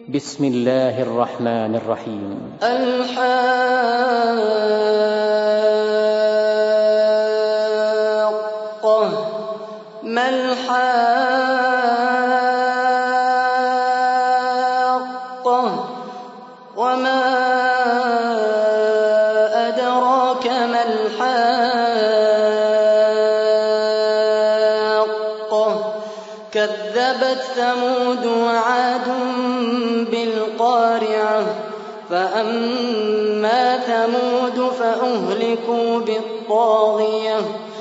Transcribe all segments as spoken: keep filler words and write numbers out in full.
بسم الله الرحمن الرحيم. الحاقة ما الحاقة وما أدراك ما الحاقة كذبت ثمود وعاد بالقارعة فأما ثمود فأهلكوا بالطاغية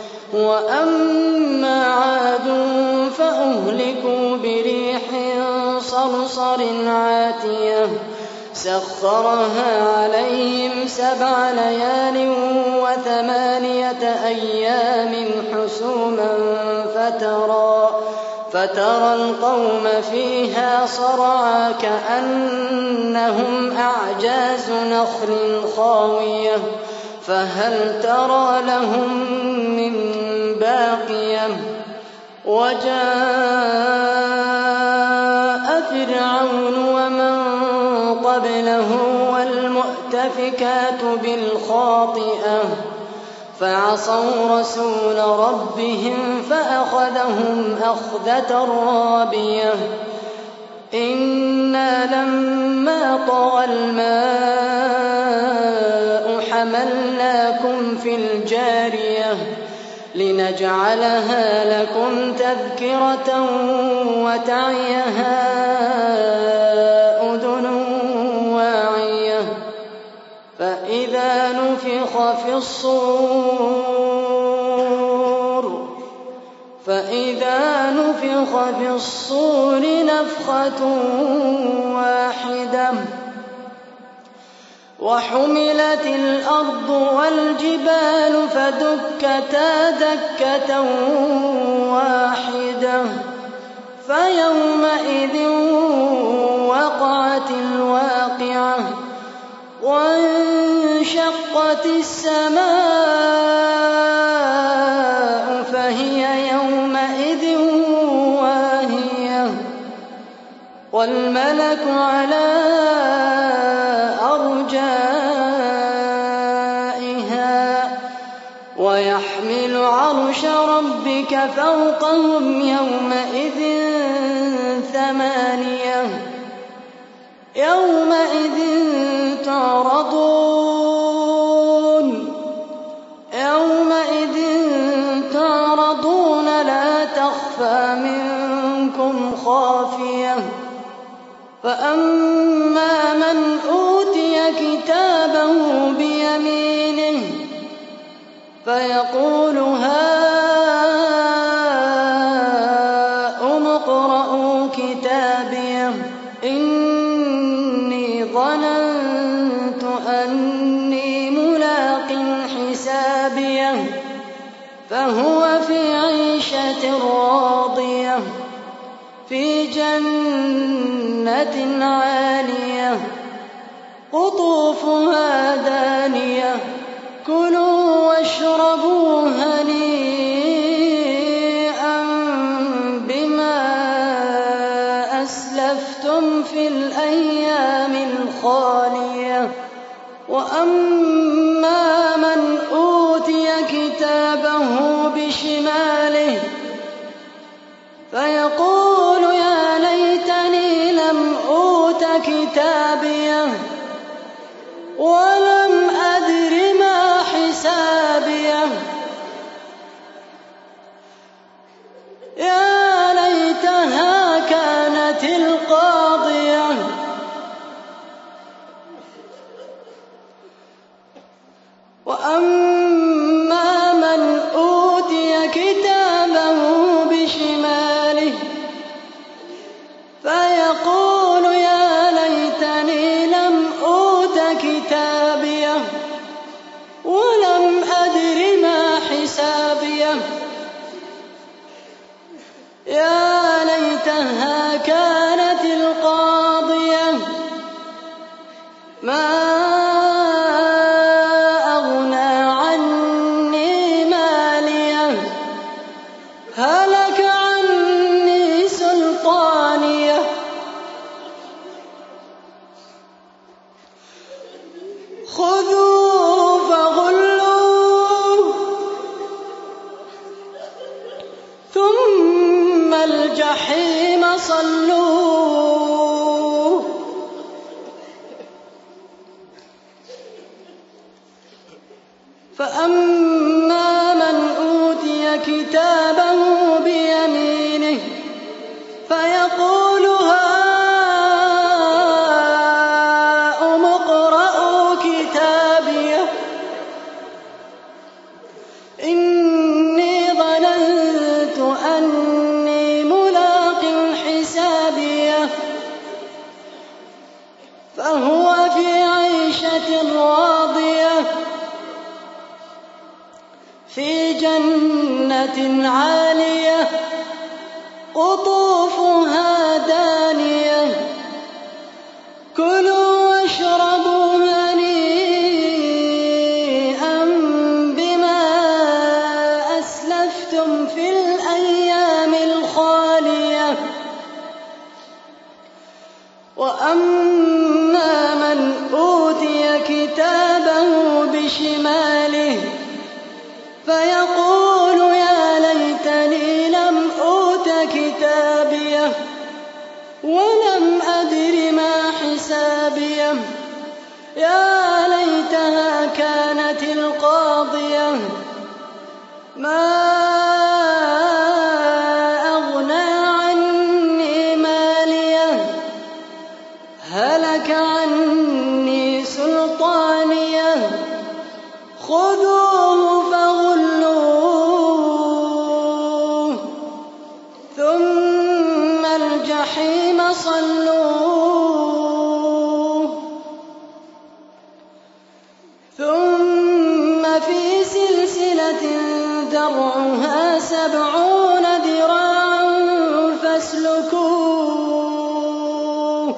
وأما عاد فأهلكوا بريح صرصر عاتية سخرها عليهم سبع ليال وثمانية أيام حسوما فترى فترى القوم فيها صرعى كأنهم أعجاز نخل خاوية فهل ترى لهم من باقية وجاء فرعون ومن قبله والمؤتفكات بالخاطئة فعصوا رسول ربهم فأخذهم أخذة رابية إنا لما طغى الماء حملناكم في الجارية لنجعلها لكم تذكرة وتعيها أذن واعية فإذا نفخ في الصور فإذا نفخ في الصور نفخة واحدة وحملت الأرض والجبال فدكتا دكة واحدة فيومئذ وقعت الواقعة وانشقت السماء فهي يومئذ واهية والملك على أرجائها ويحمل عرش ربك فوقهم يومئذ ثمانية يومئذ تعرضون يومئذ تعرضون لا تخفى منكم خافية فأما من أوتي كتابه بيمينه فيقول هاؤم اقرءوا كتابيه إني ظننت أني ملاق حسابيه فهو في عيشة راضية في جنة عالية قطوفها دانية كلوا واشربوا هنيئا بما أسلفتم في الأيام الخالية وأما من أوتي كتابه بشماله فيقول يا ليتني لم أوت كتابيه ولم أدر ما حسابيه يا ليتها كانت القاضية وأما من أوتي كتابه بشماله فيقول يا ليتني خذوه فغلوه ثم الجحيم صلوه فأما من أوتي كتابه بيمينه فيقول هاؤم اقرءوا كتابيه إني ظننت أني ملاق حسابيه فهو في عيشة راضية في جنة عالية قطوفها دانية كلوا واشربوا هنيئا بما أسلفتم في الأيام الخالية وأما من أوتي كتابه بشماله فيقول يا ليتني لم أوت كتابيه ولم أدر ما حسابيه يا ليتها كانت القاضية ما أغنى عني ماليه هلك عني سلطانيه خذوه فغلوه ثم الجحيم صلوه ثم في سلسلة درعها سبعون ذراعا فاسلكوه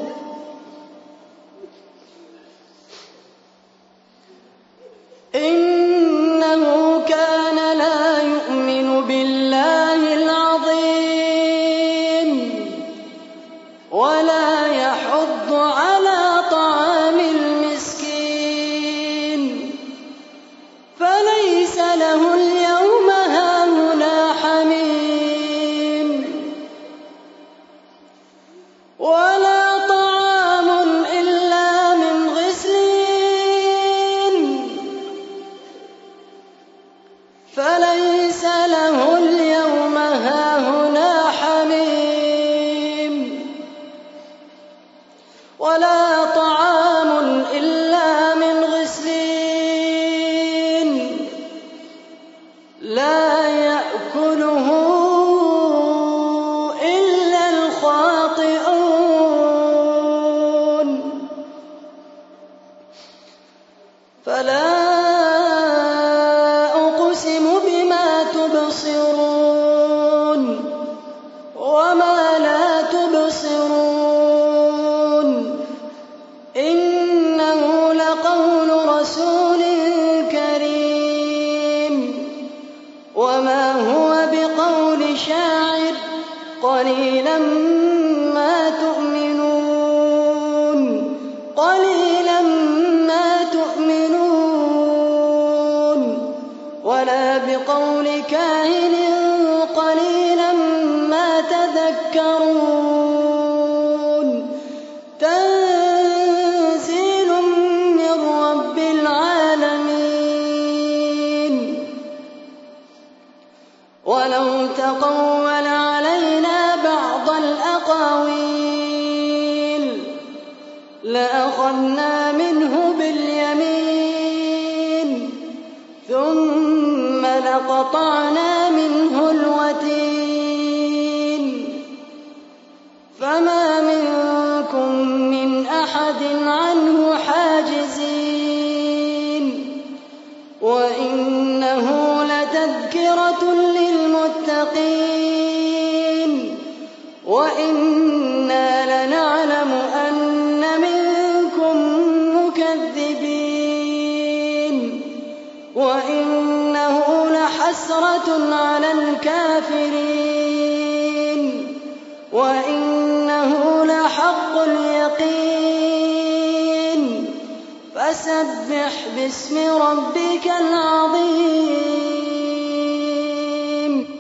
إنه كان لا يؤمن بالله العظيم ولا يحض على طعام المسكين فليس له اليوم هاهنا حميم ولا طعام إلا من غسلين فليس له اليوم هاهنا حميم ولا طعام إلا من غسلين لا يأكله إلا الخاطئون فلا أقسم بما تبصرون وما لا تبصرون إنه لقول رسول كريم وما هو بقول شاعر قليلا ما تؤمنون قليلا ما تؤمنون ولا بقول كاهن قليلا ما تذكرون تنزيل من رب العالمين ولو تقول علينا بعض الأقاويل لأخذنا منه باليمين ثم لقطعنا منه الوتين فما منكم من أحد عنه حاجزين وإنه لتذكرة للمتقين وإنا لنعلم أن منكم مكذبين وإنه لحسرة على الكافرين وإنه لحق اليقين فسبح باسم ربك العظيم